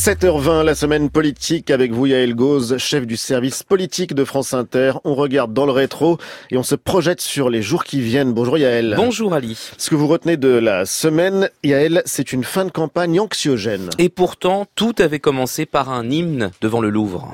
7h20, la semaine politique avec vous Yael Gauz, chef du service politique de France Inter. On regarde dans le rétro et on se projette sur les jours qui viennent. Bonjour Yael. Bonjour Ali. Ce que vous retenez de la semaine, Yael, c'est une fin de campagne anxiogène. Et pourtant, tout avait commencé par un hymne devant le Louvre.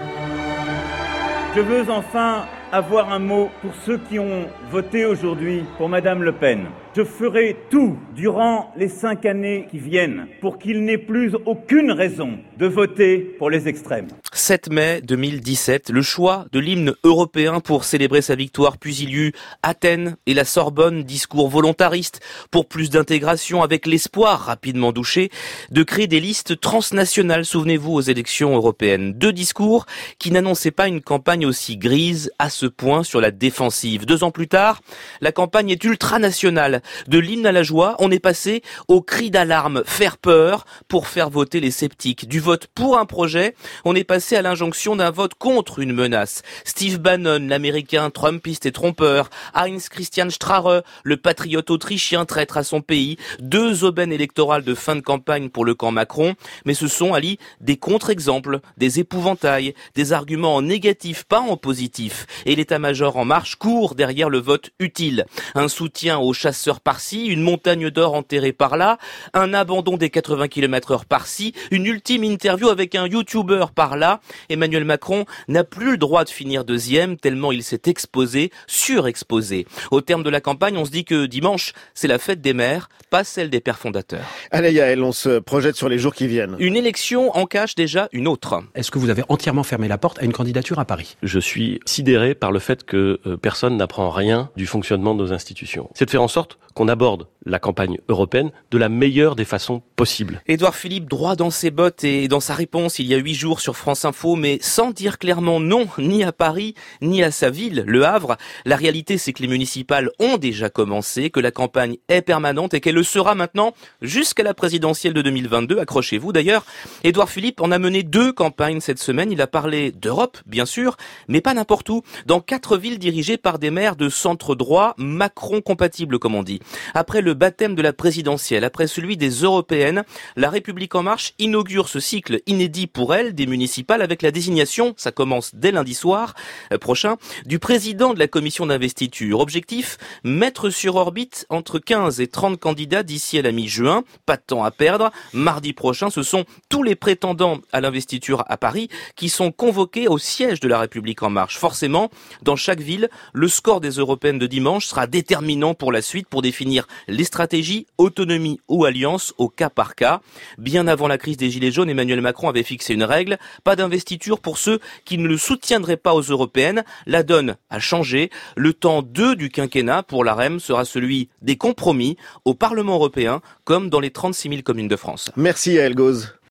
Je veux enfin avoir un mot pour ceux qui ont voté aujourd'hui pour Madame Le Pen. Je ferai tout durant les 5 années qui viennent pour qu'il n'ait plus aucune raison de voter pour les extrêmes. 7 mai 2017, le choix de l'hymne européen pour célébrer sa victoire, puis il y eut Athènes et la Sorbonne, discours volontariste pour plus d'intégration avec l'espoir rapidement douché de créer des listes transnationales, souvenez-vous, aux élections européennes. 2 discours qui n'annonçaient pas une campagne aussi grise à ce point sur la défensive. 2 ans plus tard, la campagne est ultranationale. De l'hymne à la joie, on est passé au cri d'alarme, faire peur pour faire voter les sceptiques. Du vote pour un projet, on est passé à l'injonction d'un vote contre une menace. Steve Bannon, l'américain trumpiste et trompeur, Heinz Christian Strache, le patriote autrichien traître à son pays, 2 aubaines électorales de fin de campagne pour le camp Macron, mais ce sont, Ali, des contre-exemples, des épouvantails, des arguments en négatif, pas en positif. Et l'état-major En Marche court derrière le vote utile. Un soutien aux chasseurs par-ci, une montagne d'or enterrée par-là, un abandon des 80 km/h par-ci, une ultime interview avec un YouTuber par-là. Emmanuel Macron n'a plus le droit de finir deuxième tellement il s'est exposé, surexposé. Au terme de la campagne, on se dit que dimanche, c'est la fête des mères, pas celle des pères fondateurs. Allez Yael, on se projette sur les jours qui viennent. Une élection en cache déjà une autre. Est-ce que vous avez entièrement fermé la porte à une candidature à Paris ? Je suis sidéré par le fait que personne n'apprend rien du fonctionnement de nos institutions. C'est de faire en sorte qu'on aborde la campagne européenne de la meilleure des façons possibles. Édouard Philippe, droit dans ses bottes et dans sa réponse il y a 8 jours sur France Info, mais sans dire clairement non, ni à Paris, ni à sa ville, Le Havre. La réalité, c'est que les municipales ont déjà commencé, que la campagne est permanente et qu'elle le sera maintenant jusqu'à la présidentielle de 2022. Accrochez-vous d'ailleurs. Édouard Philippe en a mené 2 campagnes cette semaine. Il a parlé d'Europe, bien sûr, mais pas n'importe où. Dans 4 villes dirigées par des maires de centre droit, Macron compatibles, comme on dit. Après le baptême de la présidentielle, après celui des européennes, la République En Marche inaugure ce cycle inédit pour elle des municipales avec la désignation, ça commence dès lundi soir prochain, du président de la commission d'investiture. Objectif, mettre sur orbite entre 15 et 30 candidats d'ici à la mi-juin. Pas de temps à perdre. Mardi prochain, ce sont tous les prétendants à l'investiture à Paris qui sont convoqués au siège de la République En Marche. Forcément, dans chaque ville, le score des européennes de dimanche sera déterminant pour la suite, pour définir les stratégies, autonomie ou alliance au cas par cas. Bien avant la crise des Gilets jaunes, Emmanuel Macron avait fixé une règle, pas d'investiture pour ceux qui ne le soutiendraient pas aux européennes. La donne a changé. Le temps 2 du quinquennat pour l'AREM sera celui des compromis au Parlement européen, comme dans les 36 000 communes de France. Merci Yael Gauz.